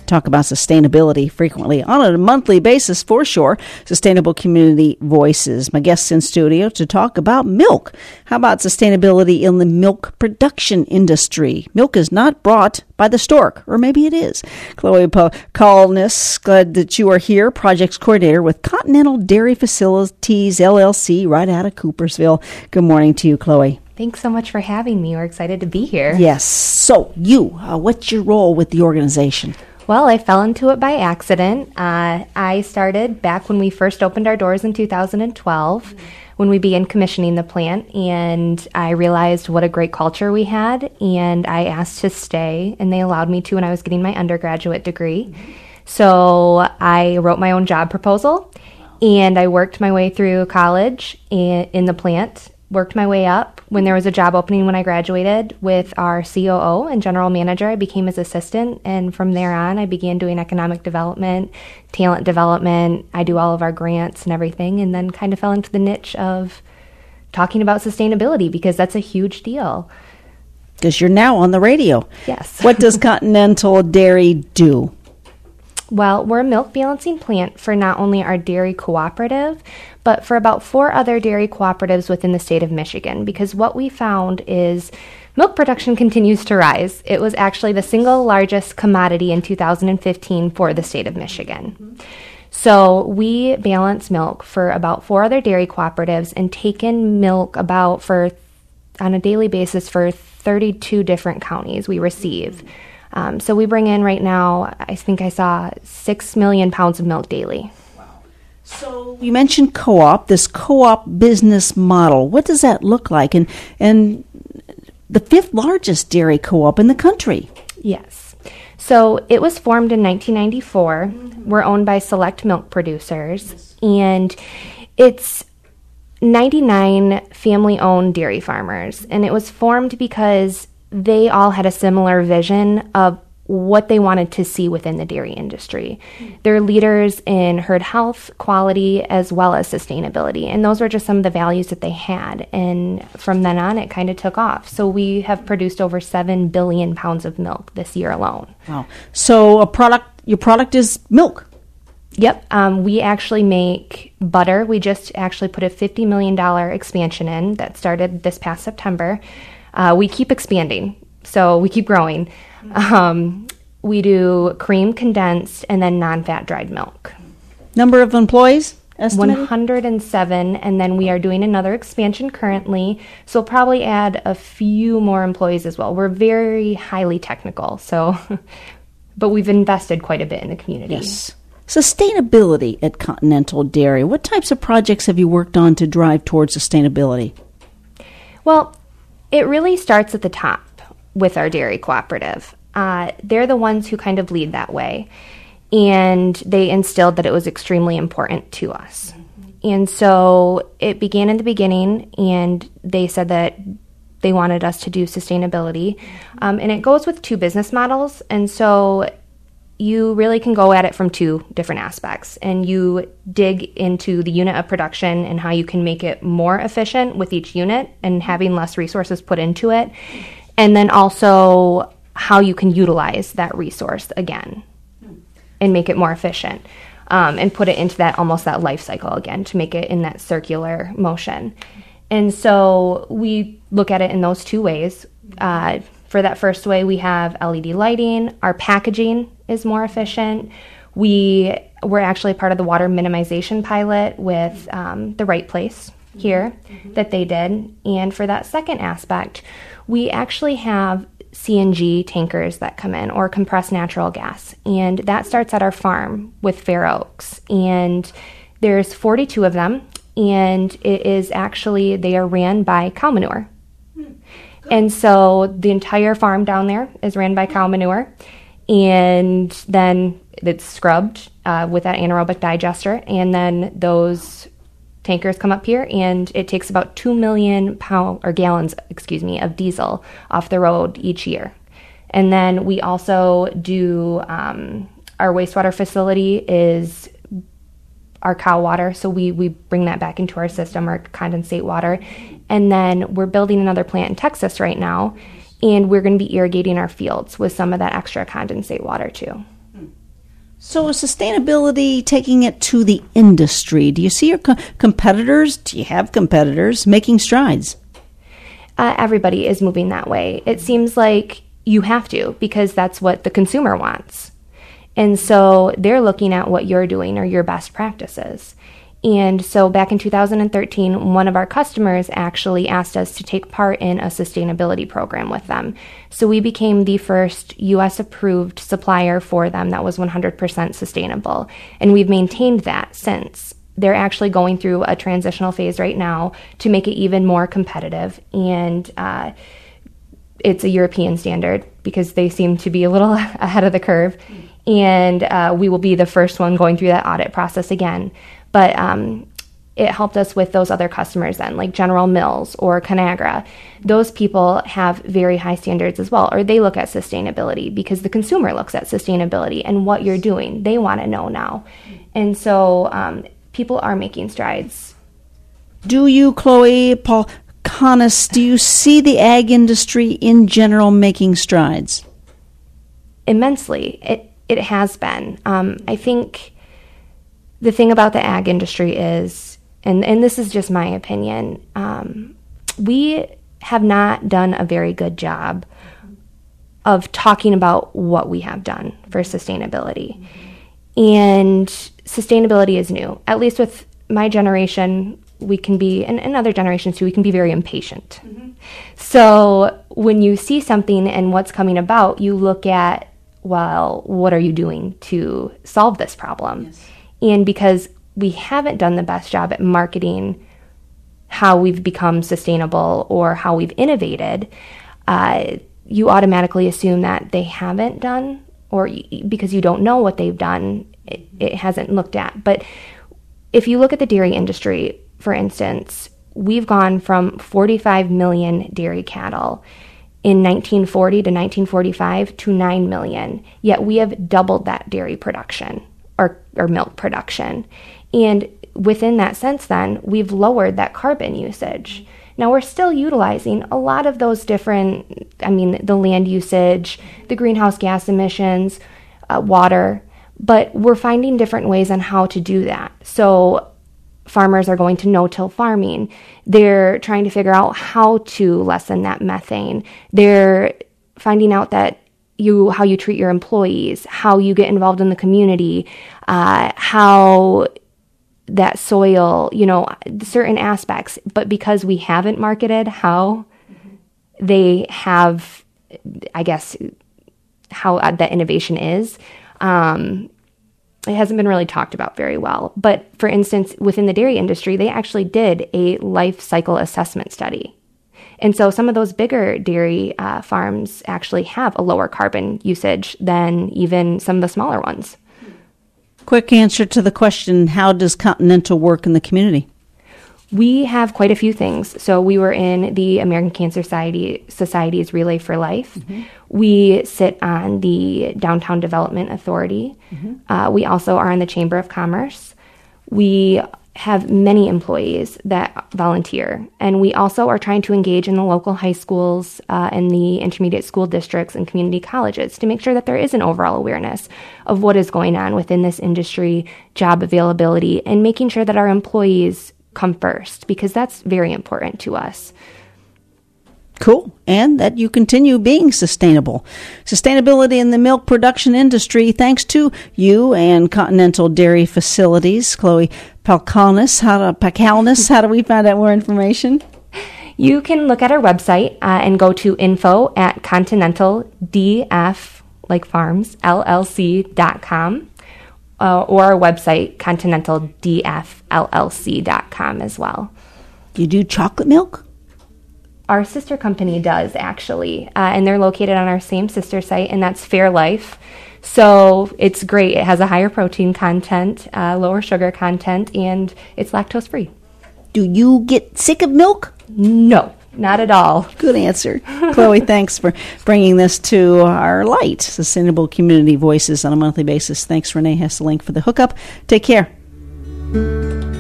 talk about sustainability frequently on a monthly basis for sure. Sustainable Community Voices. My guests in studio to talk about milk. How about sustainability in the milk production industry? Milk is not brought by the stork, or maybe it is. Chloe Colness, glad that you are here, projects coordinator with Continental Dairy Facilities, LLC, right out of Coopersville. Good morning to you, Chloe. Thanks so much for having me. We're excited to be here. Yes. So, what's your role with the organization? Well, I fell into it by accident. I started back when we first opened our doors in 2012, when we began commissioning the plant, and I realized what a great culture we had, and I asked to stay, and they allowed me to when I was getting my undergraduate degree. So I wrote my own job proposal, and I worked my way through college in the plant, worked my way up. When there was a job opening when I graduated with our COO and general manager, I became his assistant, and from there on, I began doing economic development, talent development. I do all of our grants and everything, and then kind of fell into the niche of talking about sustainability because that's a huge deal. Because you're now on the radio. Yes. What does Continental Dairy do? Well, we're a milk balancing plant for not only our dairy cooperative, but for about 4 other dairy cooperatives within the state of Michigan, because what we found is milk production continues to rise. It was actually the single largest commodity in 2015 for the state of Michigan. So we balance milk for about 4 other dairy cooperatives and take in milk on a daily basis for 32 different counties we receive. So we bring in right now, I think I saw 6 million pounds of milk daily. Wow. So you mentioned co-op, this co-op business model. What does that look like? And the 5th largest dairy co-op in the country. Yes. So it was formed in 1994. We're owned by Select Milk Producers, and it's 99 family-owned dairy farmers. And it was formed because they all had a similar vision of what they wanted to see within the dairy industry. They're leaders in herd health, quality, as well as sustainability. And those were just some of the values that they had. And from then on, it kind of took off. So we have produced over 7 billion pounds of milk this year alone. Wow. So your product is milk? Yep. We actually make butter. We just actually put a $50 million expansion in that started this past September. We keep expanding, so we keep growing. We do cream, condensed, and then non-fat dried milk. Number of employees estimated? 107, and then we are doing another expansion currently, so we'll probably add a few more employees as well. We're very highly technical, but we've invested quite a bit in the community. Yes. Sustainability at Continental Dairy. What types of projects have you worked on to drive towards sustainability? Well, it really starts at the top with our dairy cooperative. They're the ones who kind of lead that way, and they instilled that it was extremely important to us. And so it began in the beginning, and they said that they wanted us to do sustainability. And it goes with 2 business models, and so you really can go at it from 2 different aspects, and you dig into the unit of production and how you can make it more efficient with each unit and having less resources put into it, and then also how you can utilize that resource again and make it more efficient, and put it into that life cycle again to make it in that circular motion. And so we look at it in those 2 ways. For that first way, we have LED lighting. Our packaging is more efficient. We were actually part of the water minimization pilot with the Right Place here that they did. And for that second aspect, we actually have CNG tankers that come in, or compressed natural gas. And that starts at our farm with Fair Oaks. And there's 42 of them. And it is actually, they are ran by cow manure. And so the entire farm down there is ran by cow manure, and then it's scrubbed with that anaerobic digester, and then those tankers come up here, and it takes about 2 million gallons of diesel off the road each year. And then we also do our wastewater facility is our cow water, so we bring that back into our system, our condensate water. And then we're building another plant in Texas right now, and we're going to be irrigating our fields with some of that extra condensate water too. So is sustainability taking it to the industry? Do you see your competitors? Do you have competitors making strides? Everybody is moving that way. It seems like you have to, because that's what the consumer wants. And so they're looking at what you're doing or your best practices. And so back in 2013, one of our customers actually asked us to take part in a sustainability program with them. So we became the first U.S. approved supplier for them that was 100% sustainable. And we've maintained that since. They're actually going through a transitional phase right now to make it even more competitive. And it's a European standard because they seem to be a little ahead of the curve. And we will be the first one going through that audit process again. But it helped us with those other customers then, like General Mills or Conagra. Those people have very high standards as well, or they look at sustainability because the consumer looks at sustainability and what you're doing. They want to know now. And so people are making strides. Do you, Chloe Palkanis, do you see the ag industry in general making strides? Immensely. It has been. I think the thing about the ag industry is, and this is just my opinion, we have not done a very good job of talking about what we have done for sustainability. And sustainability is new. At least with my generation, we can be, and other generations too, we can be very impatient. Mm-hmm. So when you see something and what's coming about, you look at, well, what are you doing to solve this problem? Yes. And because we haven't done the best job at marketing how we've become sustainable or how we've innovated, you automatically assume that they haven't done, or because you don't know what they've done, it hasn't looked at. But if you look at the dairy industry, for instance, we've gone from 45 million dairy cattle in 1940 to 1945 to 9 million, yet we have doubled that dairy production. Or milk production. And within that sense then, we've lowered that carbon usage. Now we're still utilizing a lot of those different, the land usage, the greenhouse gas emissions, water, but we're finding different ways on how to do that. So farmers are going to no-till farming. They're trying to figure out how to lessen that methane. They're finding out that how you treat your employees, how you get involved in the community, how that soil, certain aspects. But because we haven't marketed how they have, I guess, how that innovation is, it hasn't been really talked about very well. But for instance, within the dairy industry, they actually did a life cycle assessment study. And so some of those bigger dairy farms actually have a lower carbon usage than even some of the smaller ones. Quick answer to the question, how does Continental work in the community? We have quite a few things. So we were in the American Cancer Society's Relay for Life. Mm-hmm. We sit on the Downtown Development Authority. Mm-hmm. We also are in the Chamber of Commerce. We have many employees that volunteer. And we also are trying to engage in the local high schools and the intermediate school districts and community colleges to make sure that there is an overall awareness of what is going on within this industry, job availability, and making sure that our employees come first, because that's very important to us. Cool. And that you continue being sustainable. Sustainability in the milk production industry, thanks to you and Continental Dairy Facilities. Chloe Palkanis, how do we find out more information? You can look at our website and go to info@continentaldf, like farms, LLC.com, or our website, continentaldfllc.com as well. Do you do chocolate milk? Our sister company does, actually, and they're located on our same sister site, and that's Fairlife. So it's great. It has a higher protein content, lower sugar content, and it's lactose-free. Do you get sick of milk? No, not at all. Good answer. Chloe, thanks for bringing this to our light. Sustainable Community Voices on a monthly basis. Thanks, Renee Hesselink, for the hookup. Take care.